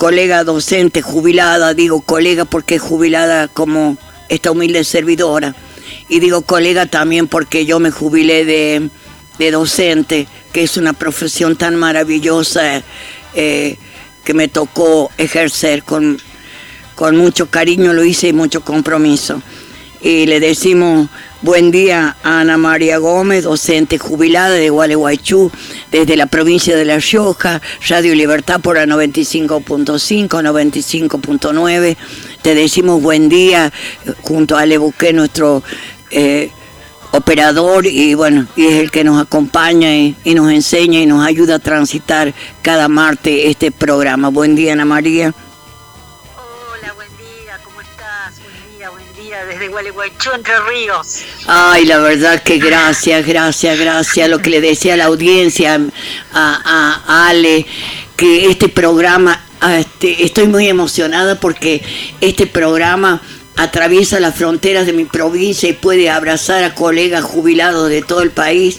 colega docente jubilada, digo colega porque es jubilada como esta humilde servidora, y digo colega también porque yo me jubilé de docente, que es una profesión tan maravillosa que me tocó ejercer con mucho cariño, lo hice y mucho compromiso. Y le decimos buen día a Ana María Gómez, docente jubilada de Gualeguaychú, desde la provincia de La Rioja, Radio Libertad por la 95.5, 95.9. Te decimos buen día junto a Ale Buqué, nuestro operador, y bueno, y es el que nos acompaña y nos enseña y nos ayuda a transitar cada martes este programa. Buen día, Ana María. Hola, buen día, ¿cómo estás? Buen día, desde Gualeguaychú, Entre Ríos. Ay, la verdad que gracias, lo que le decía a la audiencia, a Ale, que este programa, estoy muy emocionada porque este programa atraviesa las fronteras de mi provincia y puede abrazar a colegas jubilados de todo el país.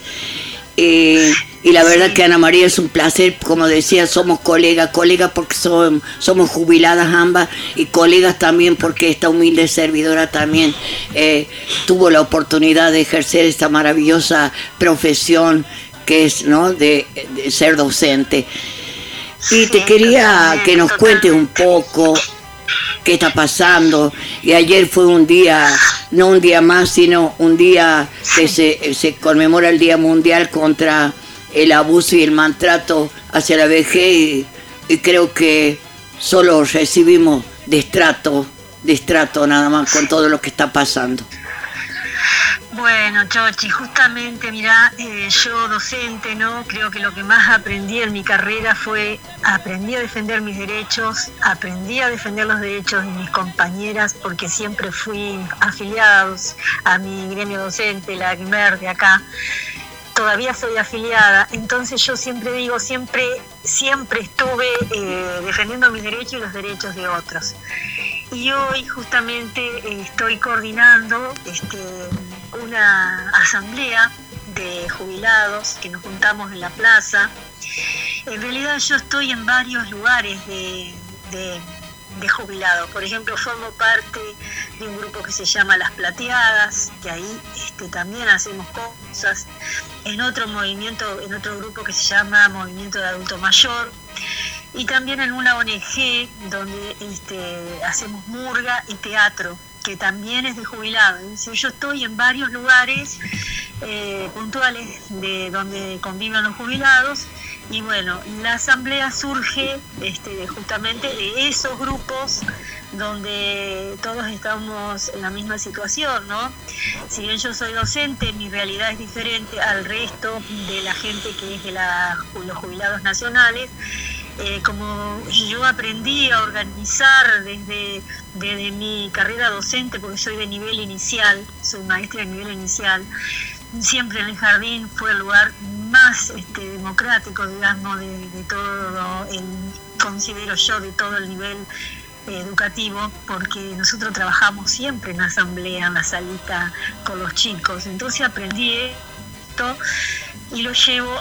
Y la verdad que Ana María es un placer, como decía, somos colegas porque somos jubiladas ambas, y colegas también porque esta humilde servidora también tuvo la oportunidad de ejercer esta maravillosa profesión que es, ¿no?, de ser docente. Y te quería que nos cuentes un poco qué está pasando. Y ayer fue un día, no un día más, sino un día que se conmemora el Día Mundial contra el abuso y el maltrato hacia la vejez, y creo que solo recibimos destrato nada más con todo lo que está pasando. Bueno, Chochi, justamente, mirá, yo docente, ¿no? Creo que lo que más aprendí en mi carrera aprendí a defender mis derechos, aprendí a defender los derechos de mis compañeras, porque siempre fui afiliados a mi gremio docente, la ACMER de acá. Todavía soy afiliada, entonces yo siempre digo, siempre estuve defendiendo mis derechos y los derechos de otros. Y hoy justamente estoy coordinando una asamblea de jubilados que nos juntamos en la plaza. En realidad yo estoy en varios lugares de jubilados. Por ejemplo, formo parte de un grupo que se llama Las Plateadas, que ahí también hacemos cosas. En otro grupo que se llama Movimiento de Adulto Mayor, y también en una ONG donde hacemos murga y teatro, que también es de jubilados. Es decir, yo estoy en varios lugares puntuales de donde conviven los jubilados. Y bueno, la asamblea surge justamente de esos grupos donde todos estamos en la misma situación, ¿no? Si bien yo soy docente, mi realidad es diferente al resto de la gente que es de los jubilados nacionales. Como yo aprendí a organizar desde mi carrera docente, porque soy de nivel inicial, soy maestra de nivel inicial, siempre en el jardín fue el lugar más democrático, digamos, de todo considero yo, de todo el nivel educativo, porque nosotros trabajamos siempre en asamblea, en la salita con los chicos. Entonces aprendí esto y lo llevo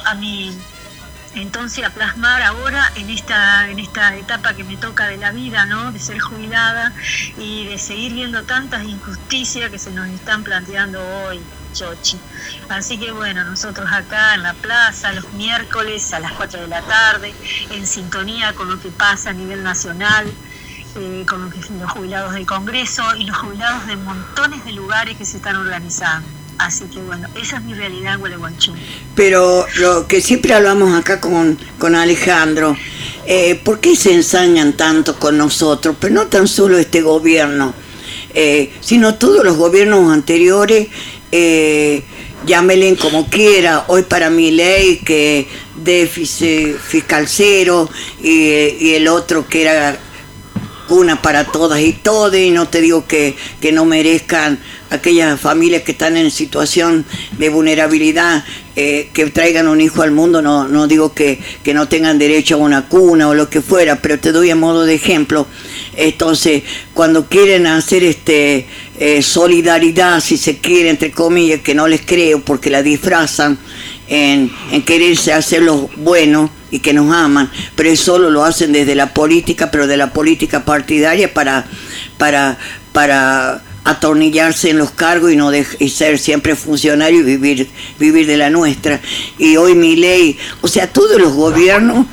a plasmar ahora en esta etapa que me toca de la vida, ¿no?, de ser jubilada y de seguir viendo tantas injusticias que se nos están planteando hoy, Chochi. Así que bueno, nosotros acá en la plaza los miércoles a las 4 de la tarde, en sintonía con lo que pasa a nivel nacional, con los jubilados del Congreso y los jubilados de montones de lugares que se están organizando. Así que bueno, esa es mi realidad en Gualeguaychú. Pero lo que siempre hablamos acá con Alejandro, ¿por qué se ensañan tanto con nosotros? Pero no tan solo este gobierno, sino todos los gobiernos anteriores, llámenle como quiera. Hoy para Milei, que déficit fiscal cero, y el otro que era una para todas y todos, y no te digo que no merezcan aquellas familias que están en situación de vulnerabilidad, que traigan un hijo al mundo. No digo que no tengan derecho a una cuna o lo que fuera, pero te doy a modo de ejemplo. Entonces, cuando quieren hacer solidaridad, si se quiere, entre comillas, que no les creo porque la disfrazan, en quererse hacer los buenos y que nos aman, pero eso solo lo hacen desde la política, pero de la política partidaria para atornillarse en los cargos y ser siempre funcionario y vivir de la nuestra. Y hoy Milei, o sea, todos los gobiernos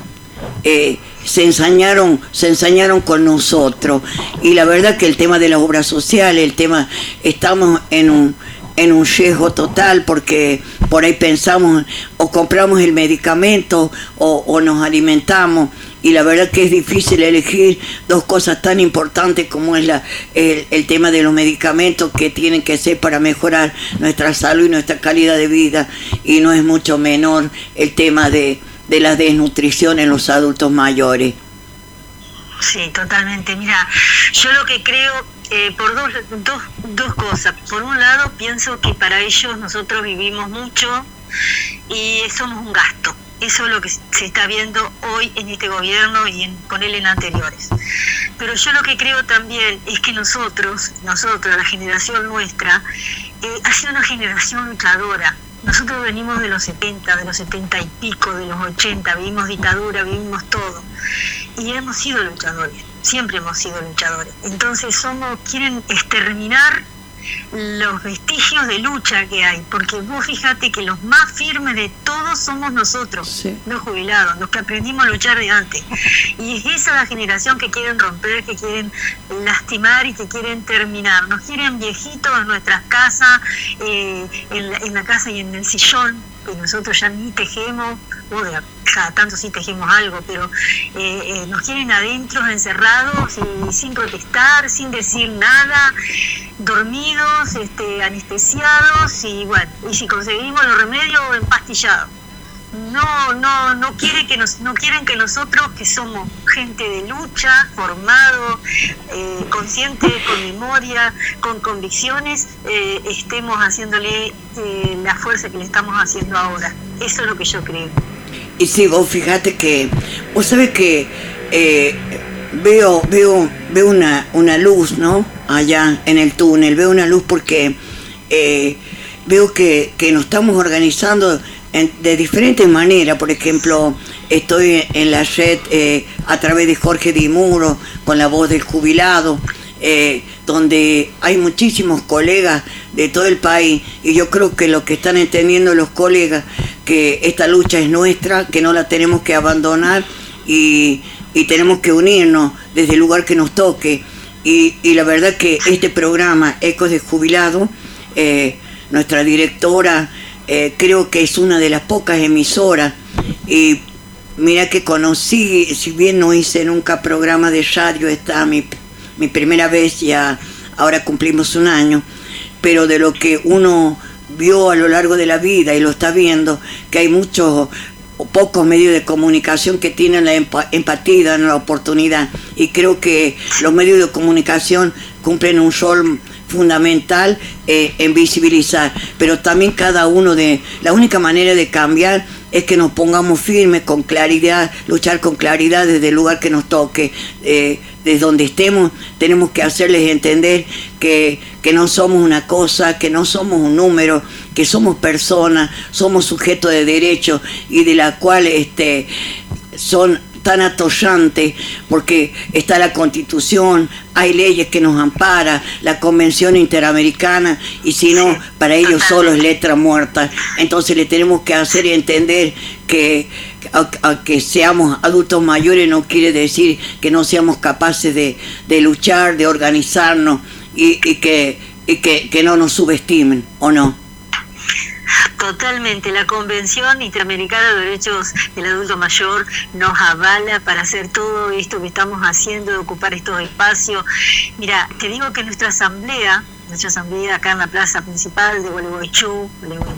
se ensañaron con nosotros, y la verdad que el tema de las obras sociales, estamos en un riesgo total, porque por ahí pensamos o compramos el medicamento o nos alimentamos, y la verdad que es difícil elegir dos cosas tan importantes como es el tema de los medicamentos, que tienen que ser para mejorar nuestra salud y nuestra calidad de vida, y no es mucho menor el tema de la desnutrición en los adultos mayores. Sí, totalmente. Mira, yo lo que creo, por dos cosas. Por un lado, pienso que para ellos nosotros vivimos mucho y somos un gasto. Eso es lo que se está viendo hoy en este gobierno y con él en anteriores. Pero yo lo que creo también es que nosotros, la generación nuestra, ha sido una generación luchadora. Nosotros venimos de los 70 y pico, de los 80, vivimos dictadura, vivimos todo. Y hemos sido luchadores, siempre hemos sido luchadores. Entonces quieren exterminar los vestigios de lucha que hay, porque vos fíjate que los más firmes de todos somos nosotros, sí, los jubilados, los que aprendimos a luchar de antes. Y es esa la generación que quieren romper, que quieren lastimar y que quieren terminar. Nos quieren viejitos en nuestras casas, en la casa y en el sillón, que nosotros ya ni tejemos, cada tanto sí tejemos algo, pero nos quieren adentro, encerrados y sin protestar, sin decir nada, dormidos, anestesiados, y bueno, y si conseguimos los remedios, empastillados. No quieren que nosotros, que somos gente de lucha, formados, conscientes, con memoria, con convicciones, estemos haciéndole la fuerza que le estamos haciendo ahora. Eso es lo que yo creo. Y sí, vos fíjate vos sabés que veo una luz, ¿no? Allá en el túnel, veo una luz porque veo que nos estamos organizando de diferentes maneras. Por ejemplo, estoy en la red a través de Jorge Di Muro, con la voz del jubilado, donde hay muchísimos colegas de todo el país, y yo creo que lo que están entendiendo los colegas, que esta lucha es nuestra, que no la tenemos que abandonar, y tenemos que unirnos desde el lugar que nos toque. Y la verdad que este programa Ecos de Jubilado, nuestra directora, creo que es una de las pocas emisoras, y mira que conocí, si bien no hice nunca programa de radio, esta mi primera vez, ya ahora cumplimos un año, pero de lo que uno vio a lo largo de la vida y lo está viendo, que hay muchos o pocos medios de comunicación que tienen la empatía, la oportunidad, y creo que los medios de comunicación cumplen un rol fundamental en visibilizar, pero también cada uno la única manera de cambiar es que nos pongamos firmes, con claridad, luchar con claridad desde el lugar que nos toque, desde donde estemos. Tenemos que hacerles entender que no somos una cosa, que no somos un número, que somos personas, somos sujetos de derechos, y de la cual son tan atollantes, porque está la Constitución, hay leyes que nos amparan, la Convención Interamericana, y si no, para ellos solo es letra muerta. Entonces le tenemos que hacer entender que que seamos adultos mayores no quiere decir que no seamos capaces de luchar, de organizarnos, y que no nos subestimen, ¿o no? Totalmente, la Convención Interamericana de Derechos del Adulto Mayor nos avala para hacer todo esto que estamos haciendo, de ocupar estos espacios. Mira, te digo que nuestra asamblea acá en la plaza principal de Gualeguaychú,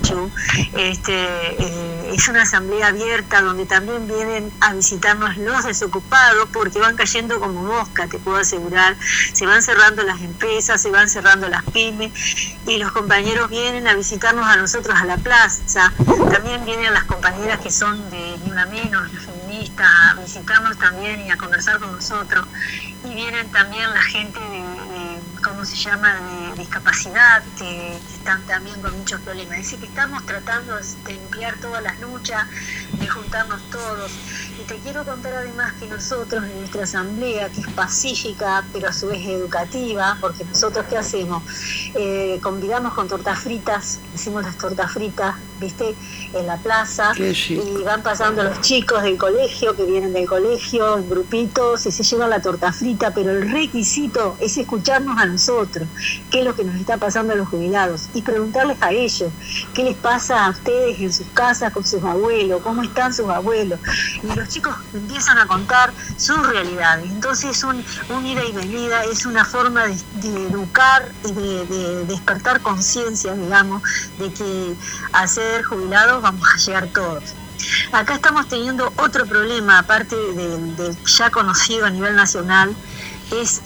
es una asamblea abierta donde también vienen a visitarnos los desocupados, porque van cayendo como mosca, te puedo asegurar. Se van cerrando las empresas, se van cerrando las pymes, y los compañeros vienen a visitarnos a nosotros a la plaza. También vienen las compañeras que son de Ni Una Menos, las feministas, a visitarnos también y a conversar con nosotros. y vienen también la gente ¿cómo se llama?, de discapacidad, que están también con muchos problemas. Dice que estamos tratando de ampliar todas las luchas, de juntarnos todos. Y te quiero contar además que nosotros en nuestra asamblea, que es pacífica, pero a su vez educativa, porque nosotros ¿qué hacemos? Convidamos con tortas fritas, hicimos las tortas fritas, ¿viste?, en la plaza, y van pasando los chicos del colegio, que vienen del colegio, en grupitos, y se llevan la torta frita, pero el requisito es escucharnos a nosotros, qué es lo que nos está pasando a los jubilados, y preguntarles a ellos, qué les pasa a ustedes en sus casas con sus abuelos, cómo están sus abuelos, y los chicos empiezan a contar sus realidades. Entonces es un ida y venida, es una forma de educar y de despertar conciencia, digamos, de que a ser jubilados vamos a llegar todos. Acá estamos teniendo otro problema, aparte del ya conocido a nivel nacional, es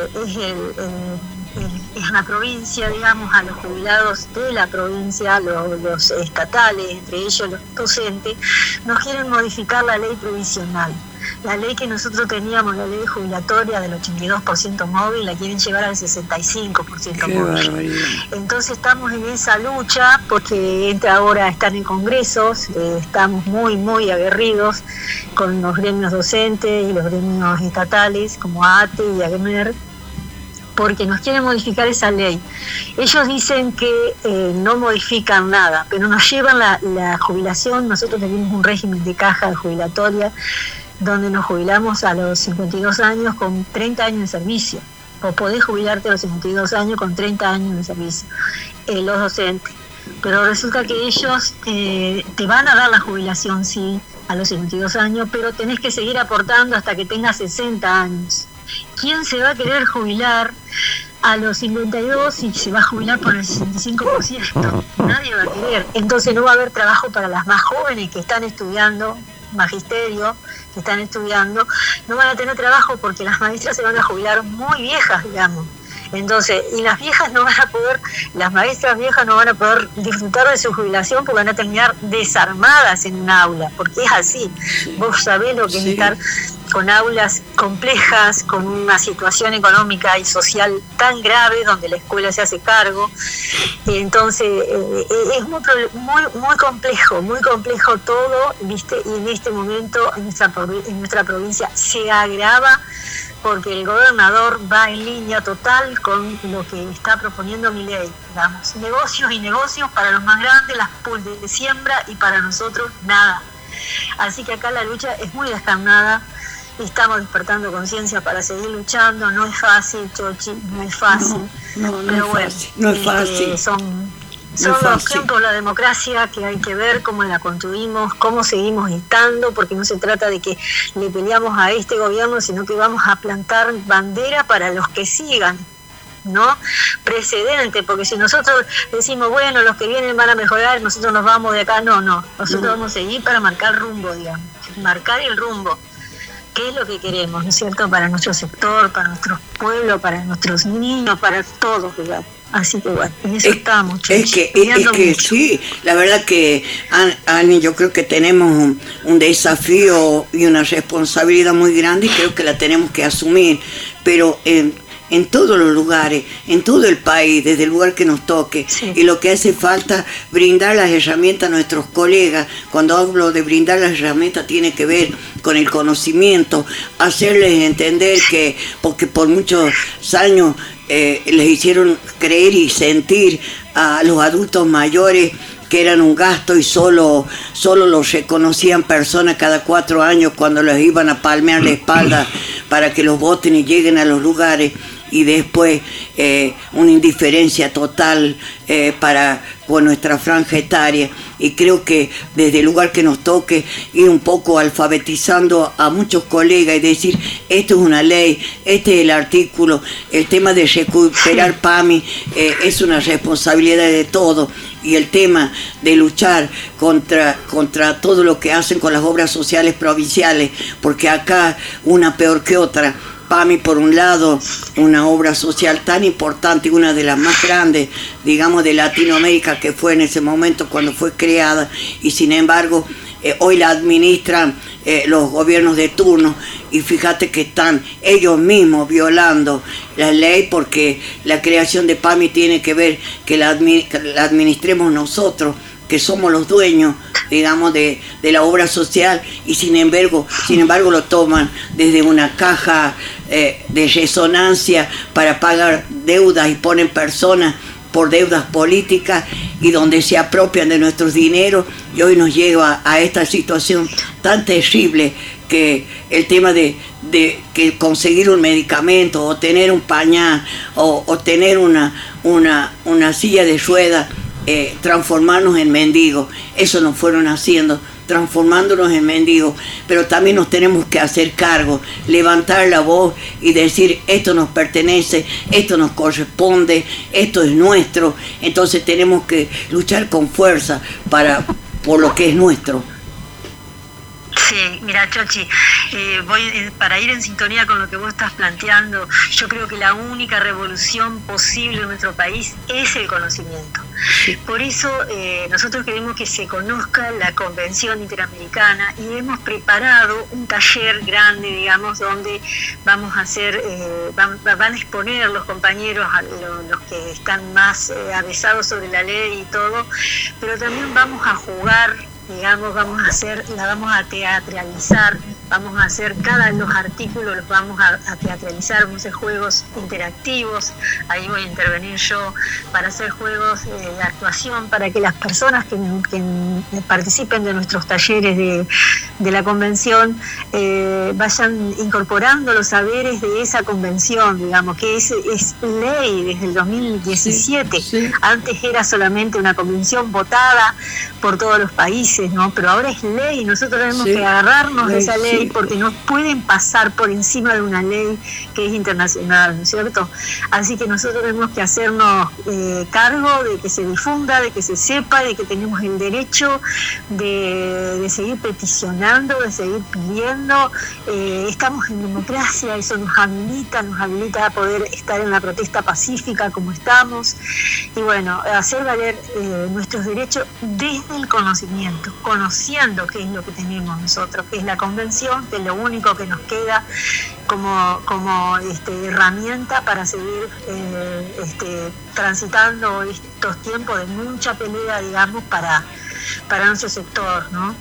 la provincia, digamos, a los jubilados de la provincia, los estatales, entre ellos los docentes, nos quieren modificar la ley provisional. La ley que nosotros teníamos, la ley jubilatoria del 82% móvil, la quieren llevar al 65% móvil. Entonces estamos en esa lucha, porque ahora están en congresos, estamos muy, muy aguerridos con los gremios docentes y los gremios estatales, como ATE y AGMER, porque nos quieren modificar esa ley. Ellos dicen que no modifican nada, pero nos llevan la jubilación. Nosotros tenemos un régimen de caja jubilatoria donde nos jubilamos a los 52 años con 30 años de servicio. O podés jubilarte a los 52 años con 30 años de servicio, los docentes. Pero resulta que ellos te van a dar la jubilación, sí, a los 52 años, pero tenés que seguir aportando hasta que tengas 60 años. ¿Quién se va a querer jubilar a los 52 y se va a jubilar por el 65%? Nadie va a querer. Entonces no va a haber trabajo para las más jóvenes que están estudiando magisterio, que están estudiando, no van a tener trabajo porque las maestras se van a jubilar muy viejas, digamos. Entonces, y las maestras viejas no van a poder disfrutar de su jubilación porque van a terminar desarmadas en un aula, porque es así. Vos sabés lo que es estar con aulas complejas, con una situación económica y social tan grave, donde la escuela se hace cargo. Entonces, es muy complejo todo, ¿viste? Y en este momento, en nuestra provincia, se agrava, porque el gobernador va en línea total con lo que está proponiendo Milei, digamos, negocios para los más grandes, las pools de siembra, y para nosotros nada. Así que acá la lucha es muy descarnada, estamos despertando conciencia para seguir luchando. No es fácil, Chochi, no es fácil, pero bueno, no es fácil. Son los tiempos de la democracia que hay que ver cómo la construimos, cómo seguimos estando, porque no se trata de que le peleamos a este gobierno, sino que vamos a plantar bandera para los que sigan, ¿no? Precedente, porque si nosotros decimos, bueno, los que vienen van a mejorar, nosotros nos vamos de acá, no, nosotros vamos a seguir para marcar rumbo, digamos, marcar el rumbo. ¿Qué es lo que queremos, no es cierto?, para nuestro sector, para nuestro pueblo, para nuestros niños, para todos, digamos. Así que bueno, en eso estamos. Es que sí, la verdad que, Ani, yo creo que tenemos un desafío y una responsabilidad muy grande, y creo que la tenemos que asumir, pero en todos los lugares, en todo el país, desde el lugar que nos toque. Sí. Y lo que hace falta, brindar las herramientas a nuestros colegas. Cuando hablo de brindar las herramientas, tiene que ver con el conocimiento, hacerles entender que, porque por muchos años les hicieron creer y sentir a los adultos mayores que eran un gasto, y solo los reconocían personas cada 4 años cuando les iban a palmear la espalda para que los voten y lleguen a los lugares, y después una indiferencia total con nuestra franja etaria. Y creo que desde el lugar que nos toque, ir un poco alfabetizando a muchos colegas y decir, esto es una ley, este es el artículo, el tema de recuperar PAMI es una responsabilidad de todos, y el tema de luchar contra todo lo que hacen con las obras sociales provinciales, porque acá una peor que otra. PAMI, por un lado, una obra social tan importante, una de las más grandes, digamos, de Latinoamérica, que fue en ese momento cuando fue creada, y sin embargo hoy la administran los gobiernos de turno, y fíjate que están ellos mismos violando la ley, porque la creación de PAMI tiene que ver que la administremos nosotros, que somos los dueños, digamos, de la obra social, y sin embargo lo toman desde una caja de resonancia para pagar deudas, y ponen personas por deudas políticas, y donde se apropian de nuestros dineros, y hoy nos lleva a esta situación tan terrible, que el tema de que conseguir un medicamento, o tener un pañal, o tener una silla de ruedas, transformarnos en mendigos. Eso nos fueron haciendo, transformándonos en mendigos, pero también nos tenemos que hacer cargo, levantar la voz y decir: esto nos pertenece, esto nos corresponde, esto es nuestro. Entonces tenemos que luchar con fuerza por lo que es nuestro. Sí, mira, Chochi, para ir en sintonía con lo que vos estás planteando, yo creo que la única revolución posible en nuestro país es el conocimiento. Por eso nosotros queremos que se conozca la Convención Interamericana, y hemos preparado un taller grande, digamos, donde vamos a hacer, van a exponer los compañeros, los que están más avesados sobre la ley y todo, pero también vamos a jugar, digamos, la vamos a teatralizar, vamos a hacer los artículos los vamos a teatralizar, vamos a hacer juegos interactivos, ahí voy a intervenir yo para hacer juegos de actuación, para que las personas que participen de nuestros talleres de la convención vayan incorporando los saberes de esa convención, digamos, que es ley desde el 2017. Sí. Antes era solamente una convención votada por todos los países, ¿no? Pero ahora es ley, y nosotros tenemos que agarrarnos de esa ley, porque no pueden pasar por encima de una ley que es internacional, ¿no es cierto? Así que nosotros tenemos que hacernos cargo de que se difunda, de que se sepa, de que tenemos el derecho de seguir peticionando, de seguir pidiendo. Estamos en democracia, eso nos habilita a poder estar en la protesta pacífica como estamos, y bueno, hacer valer nuestros derechos desde el conocimiento, conociendo qué es lo que tenemos nosotros, que es la convención, que es lo único que nos queda como herramienta para seguir transitando estos tiempos de mucha pelea, digamos, para nuestro sector, ¿no?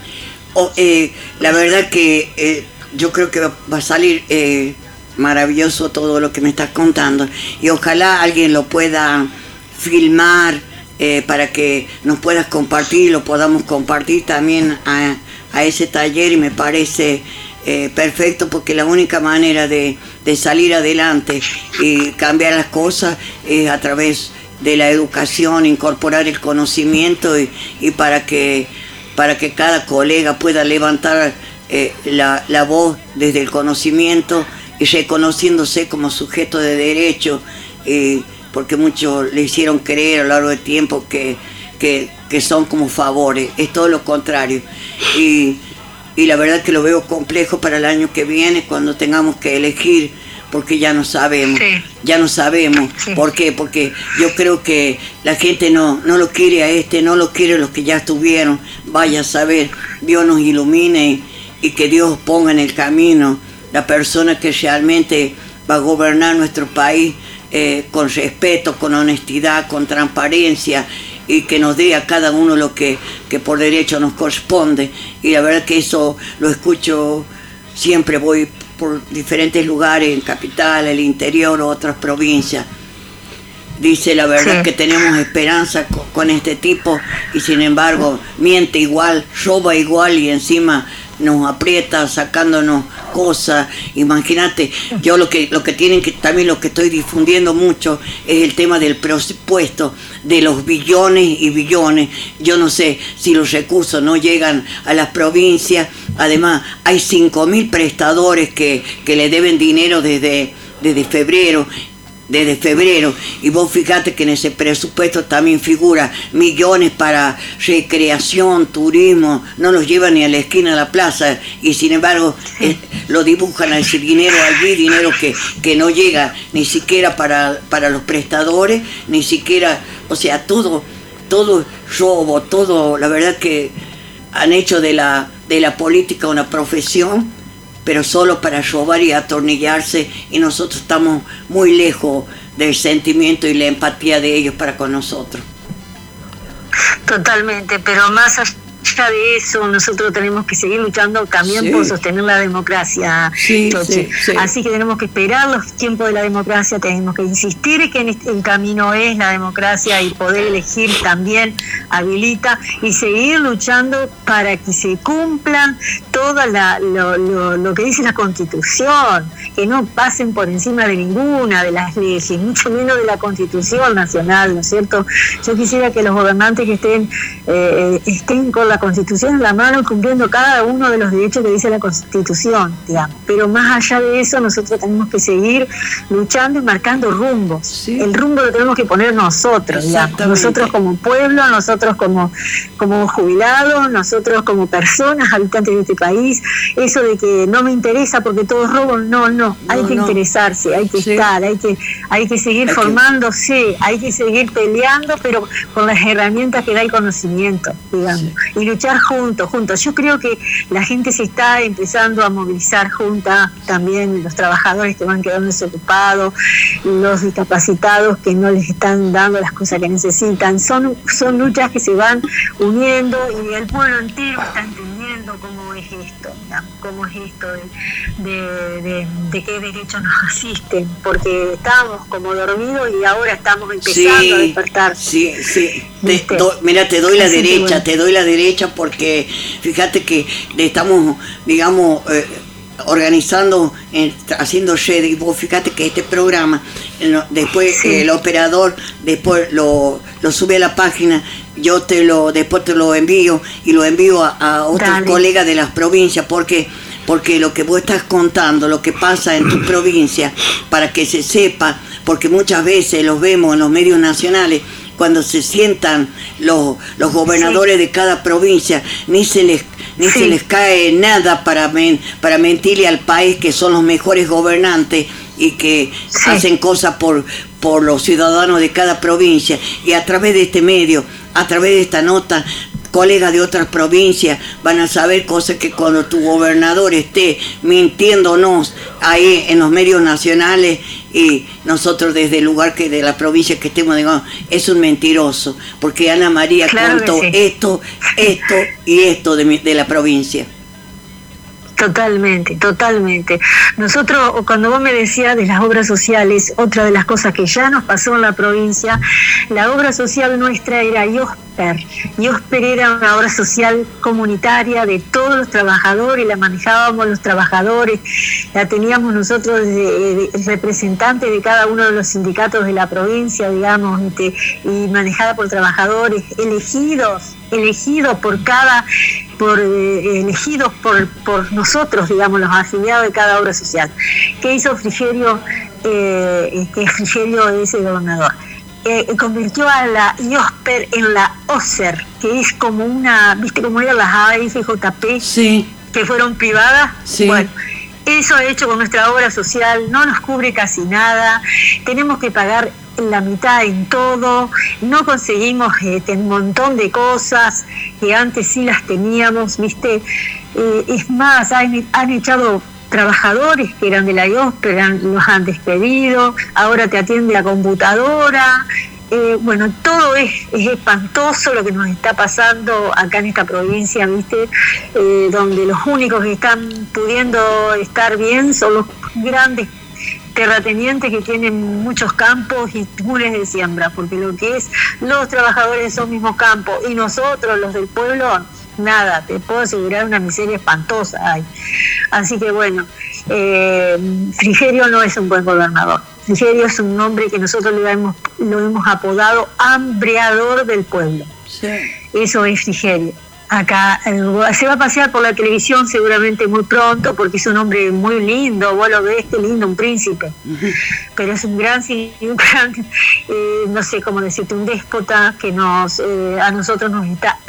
La verdad que yo creo que va a salir maravilloso todo lo que me estás contando, y ojalá alguien lo pueda filmar para que nos puedas compartir y lo podamos compartir también a ese taller, y me parece perfecto, porque la única manera de salir adelante y cambiar las cosas es a través de la educación, incorporar el conocimiento, y para que cada colega pueda levantar la voz desde el conocimiento, y reconociéndose como sujeto de derecho, porque muchos le hicieron creer a lo largo del tiempo que son como favores. Es todo lo contrario, y la verdad que lo veo complejo para el año que viene, cuando tengamos que elegir, porque ya no sabemos. Sí. ¿Por qué? Porque yo creo que la gente no lo quiere no lo quiere los que ya estuvieron. Vaya a saber, Dios nos ilumine, y que Dios ponga en el camino la persona que realmente va a gobernar nuestro país con respeto, con honestidad, con transparencia, y que nos dé a cada uno lo que por derecho nos corresponde. Y la verdad que eso lo escucho siempre, voy por diferentes lugares, en Capital, el interior, otras provincias. Dice la verdad que tenemos esperanza con este tipo, y sin embargo miente igual, roba igual, y encima nos aprieta sacándonos cosas. Imagínate, yo lo que tienen que, también lo que estoy difundiendo mucho es el tema del presupuesto, de los billones y billones. Yo no sé si los recursos no llegan a las provincias. Además hay 5.000 prestadores que le deben dinero desde febrero, y vos fíjate que en ese presupuesto también figura millones para recreación, turismo, no los llevan ni a la esquina de la plaza, y sin embargo lo dibujan a ese dinero allí, dinero que no llega ni siquiera para los prestadores, ni siquiera, o sea, todo robo, todo, la verdad que han hecho de la política una profesión, pero solo para robar y atornillarse, y nosotros estamos muy lejos del sentimiento y la empatía de ellos para con nosotros. Totalmente, pero más allá de eso, nosotros tenemos que seguir luchando también por sostener la democracia, Chochi. Así que tenemos que esperar los tiempos de la democracia, tenemos que insistir que el camino es la democracia, y poder elegir también habilita, y seguir luchando para que se cumplan todo lo que dice la Constitución, que no pasen por encima de ninguna de las leyes, mucho menos de la Constitución nacional, ¿no es cierto? Yo quisiera que los gobernantes que estén con la Constitución en la mano, cumpliendo cada uno de los derechos que dice la Constitución, digamos. Pero más allá de eso, nosotros tenemos que seguir luchando y marcando rumbos. Sí. El rumbo lo tenemos que poner nosotros, digamos. Nosotros como pueblo, nosotros como jubilados, nosotros como personas, habitantes de este país. Eso de que no me interesa porque todos roban, no. Hay que interesarse, hay que estar, hay que seguir formándose, hay que seguir peleando, pero con las herramientas que da el conocimiento, digamos. Sí. Y luchar juntos. Yo creo que la gente se está empezando a movilizar juntas, también los trabajadores que van quedando desocupados, los discapacitados que no les están dando las cosas que necesitan. Son luchas que se van uniendo, y el pueblo entero está entendiendo cómo es esto, digamos, cómo es esto de qué derechos nos asisten, porque estábamos como dormidos y ahora estamos empezando a despertar. Sí. Mira, te doy la derecha, porque fíjate que estamos, digamos, organizando, haciendo red, y vos fíjate que este programa, después el operador después lo sube a la página, yo después te lo envío, y lo envío a otros colegas de las provincias, porque lo que vos estás contando, lo que pasa en tu provincia, para que se sepa, porque muchas veces los vemos en los medios nacionales, cuando se sientan los gobernadores de cada provincia, ni se les cae nada para mentirle al país que son los mejores gobernantes y que hacen cosas por los ciudadanos de cada provincia. Y a través de este medio, a través de esta nota, colegas de otras provincias van a saber cosas que cuando tu gobernador esté mintiéndonos ahí en los medios nacionales, y nosotros desde el lugar que de la provincia que estemos, digamos, es un mentiroso, porque Ana María contó esto y esto de la provincia. Totalmente. Nosotros, cuando vos me decías de las obras sociales, otra de las cosas que ya nos pasó en la provincia, la obra social nuestra era IOSPER. IOSPER era una obra social comunitaria de todos los trabajadores, la manejábamos los trabajadores, la teníamos nosotros representantes de cada uno de los sindicatos de la provincia, digamos, y manejada por trabajadores elegidos por nosotros, digamos, los afiliados de cada obra social. ¿Qué hizo Frigerio? Frigerio es el gobernador. Convirtió a la IOSPER en la OSER, que es como ¿viste cómo eran las AFJP? Sí. Que fueron privadas. Sí. Bueno, eso ha hecho con nuestra obra social, no nos cubre casi nada, tenemos que pagar la mitad en todo, no conseguimos un montón de cosas que antes sí las teníamos, ¿viste? Es más, han echado trabajadores que eran de la IOSPER, los han despedido, ahora te atiende la computadora. Bueno, todo es espantoso lo que nos está pasando acá en esta provincia, ¿viste? Donde los únicos que están pudiendo estar bien son los grandes terratenientes que tienen muchos campos y túneles de siembra, porque lo que es los trabajadores de esos mismos campos y nosotros, los del pueblo, nada, te puedo asegurar una miseria espantosa hay. Así que bueno, Frigerio no es un buen gobernador. Frigerio es un hombre que nosotros lo hemos apodado hambreador del pueblo. Sí. Eso es Frigerio. Acá se va a pasear por la televisión seguramente muy pronto, porque es un hombre muy lindo, vos lo ves, qué lindo, un príncipe. Uh-huh. Pero es un gran no sé cómo decirte, un déspota que a nosotros nos está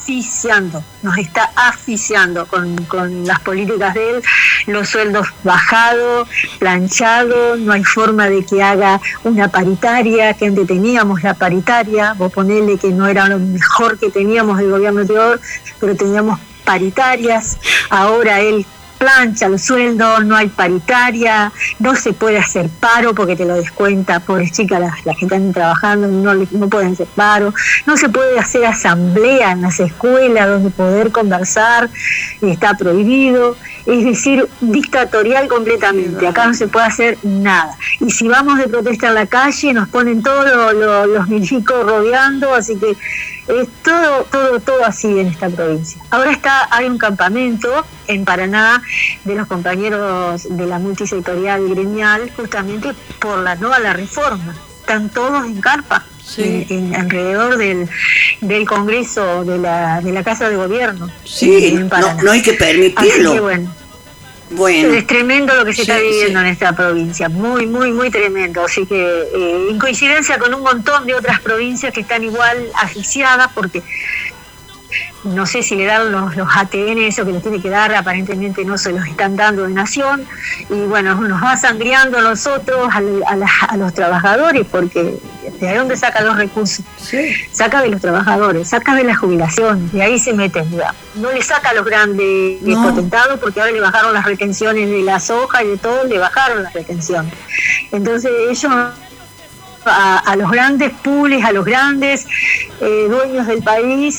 asfixiando con las políticas de él, los sueldos bajados, planchados, no hay forma de que haga una paritaria, que antes teníamos la paritaria, vos ponele que no era lo mejor que teníamos del gobierno anterior, pero teníamos paritarias. Ahora él plancha los sueldos, no hay paritaria, no se puede hacer paro porque te lo descuenta, pobres chicas, las que están trabajando no pueden hacer paro, no se puede hacer asamblea en las escuelas donde poder conversar, está prohibido, es decir, dictatorial completamente, acá no se puede hacer nada. Y si vamos de protesta en la calle, nos ponen todos los milicos rodeando, así que es todo así en esta provincia. Ahora hay un campamento en Paraná de los compañeros de la multisectorial gremial, justamente por no a la reforma. Están todos en carpa, sí, alrededor del Congreso de la Casa de Gobierno. Sí, no hay que permitirlo. Así que bueno, es tremendo lo que se está viviendo en esta provincia, muy, muy, muy tremendo. Así que en coincidencia con un montón de otras provincias que están igual asfixiadas, porque no sé si le dan los ATN, eso que les tiene que dar, aparentemente no se los están dando de Nación, y bueno, nos va sangriando a nosotros, a los trabajadores, porque ¿de dónde saca los recursos? Sí. Saca de los trabajadores, saca de la jubilación, de ahí se meten, digamos. No le saca a los grandes potentados, porque ahora le bajaron las retenciones de la soja y de todo, le bajaron las retenciones. Entonces ellos a los grandes pools, a los grandes dueños del país,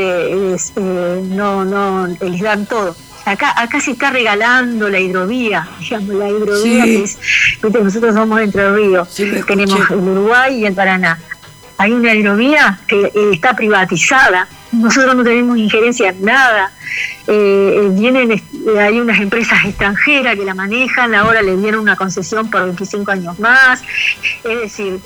no les dan todo. Acá se está regalando la hidrovía, digamos, la hidrovía que es, nosotros somos de Entre Ríos, tenemos el Uruguay y el Paraná. Hay una hidrovía que está privatizada, nosotros no tenemos injerencia en nada. Hay unas empresas extranjeras que la manejan, ahora le dieron una concesión por 25 años más, es decir,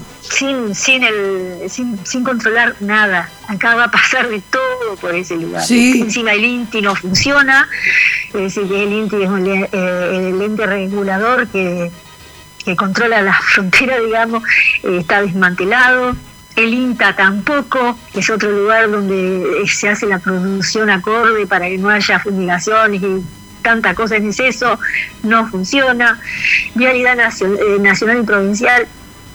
sin controlar nada. Acá va a pasar de todo por ese lugar. Sí. Encima el INTI no funciona, es decir, que el INTI es el ente regulador que controla la frontera, digamos, está desmantelado. El INTA tampoco, que es otro lugar donde se hace la producción acorde para que no haya fumigaciones y tanta cosa en exceso, no funciona. Vialidad nacional y provincial,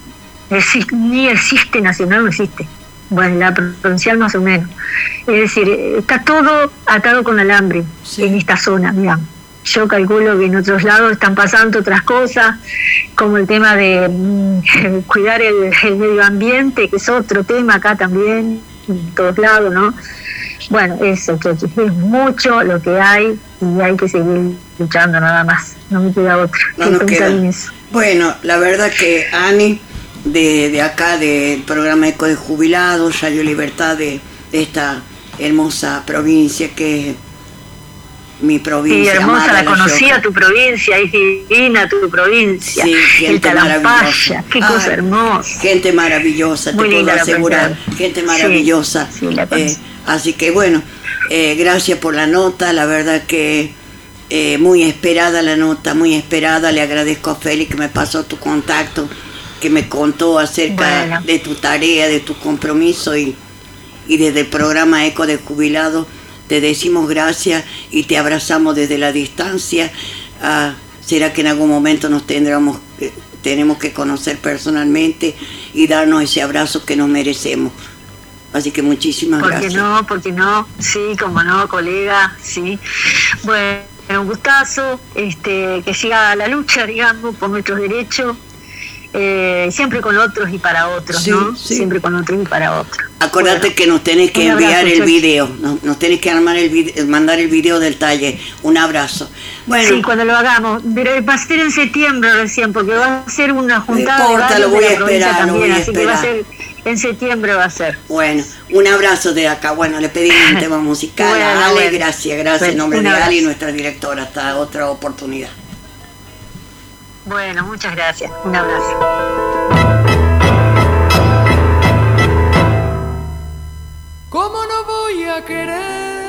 ni existe, nacional no existe. Bueno, la provincial más o menos. Es decir, está todo atado con alambre en esta zona, digamos. Yo calculo que en otros lados están pasando otras cosas, como el tema de cuidar el medio ambiente, que es otro tema acá también, en todos lados, ¿no? Bueno, eso, es mucho lo que hay y hay que seguir luchando nada más, no me queda otra. No nos queda. Bueno, la verdad que Ani, de acá del programa Eco de Jubilados, Radio Libertad de esta hermosa provincia que es mi provincia. Sí, hermosa, la conocía tu provincia, es divina tu provincia. Sí, gente maravillosa. Qué cosa hermosa. Gente maravillosa, muy te puedo asegurar. Gente maravillosa. Sí, así que bueno, gracias por la nota, la verdad que muy esperada la nota, muy esperada. Le agradezco a Félix que me pasó tu contacto, que me contó acerca de tu tarea, de tu compromiso y desde el programa Eco de Jubilados. Te decimos gracias y te abrazamos desde la distancia. Será que en algún momento tenemos que conocer personalmente y darnos ese abrazo que nos merecemos. Así que muchísimas gracias. ¿Por qué no? Sí, como no, colega, sí. Bueno, un gustazo, que siga la lucha, digamos, por nuestros derechos. Siempre con otros y para otros, ¿no? Sí. Siempre con otros y para otros. Acordate que nos tenés que enviar el video, nos tenés que mandar el video del taller. Un abrazo. Bueno, sí, cuando lo hagamos, pero va a ser en septiembre recién, porque va a ser una juntada de varios de la provincia también, así que va a ser en septiembre va a ser. Bueno, un abrazo de acá. Bueno, le pedimos un tema musical a Ale, gracias en nombre de Ale y nuestra directora. Hasta otra oportunidad. Bueno, muchas gracias. Un abrazo. ¿Cómo no voy a querer